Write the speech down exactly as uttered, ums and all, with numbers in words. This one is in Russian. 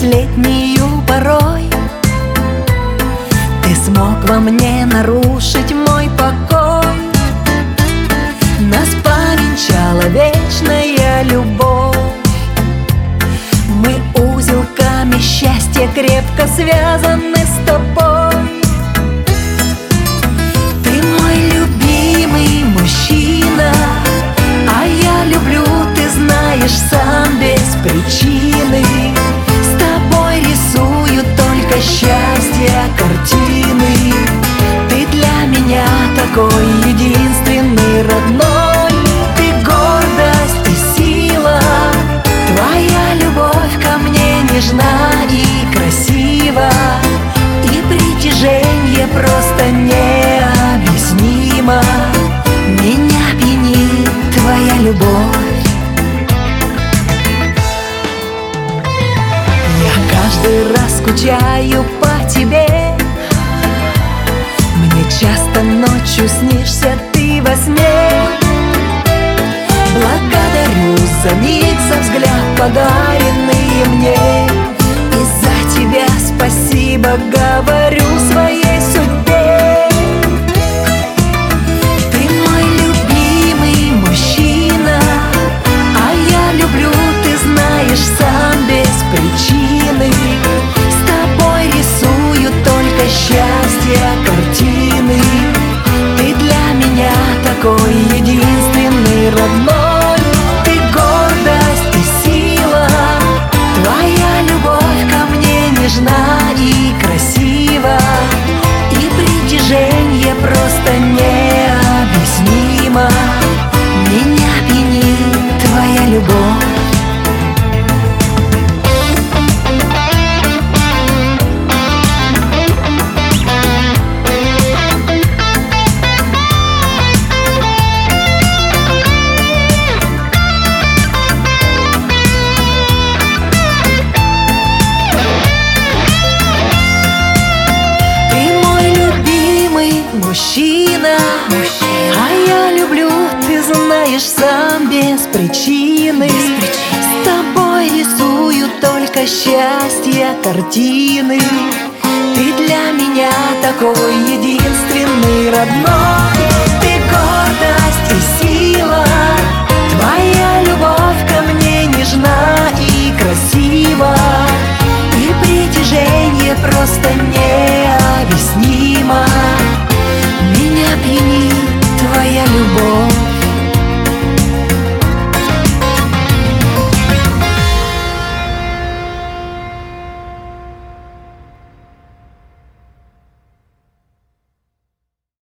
летнюю порой. Ты смог во мне нарушить мой покой. Нас повенчала вечная любовь. Мы узелками счастья крепко связаны с тобой. Ты мой любимый мужчина, а я люблю, ты знаешь, сам без причины. С тобой рисую только счастье картины. Ты для меня такой единственный, родной. Ты гордость и сила. Твоя любовь ко мне нежна и красива. И притяжение просто необъяснимо. Меня пьянит твоя любовь. Я каждый раз скучаю по тебе. Мне часто ночью снишься ты во сне. Благодарю за миг, за взгляд, подаренный мне. И за тебя спасибо говорю своей судьбе. Ты мой любимый мужчина, а я люблю, ты знаешь, сам без причины. С тобой рисую только счастье картины. Ты для меня такой единственный, родной. Ты гордость и сила. Твоя любовь ко мне нежна и красива. И притяжение просто необъяснимо. Меня пьянит твоя любовь. Мужчина, мужчина, а я люблю, ты знаешь, сам без причины. Без причины. С тобой рисую только счастье картины. Ты для меня такой единственный, родной. Ты гордость и сила. Твоя любовь ко мне нежна и красива. И притяжение просто необъяснимо.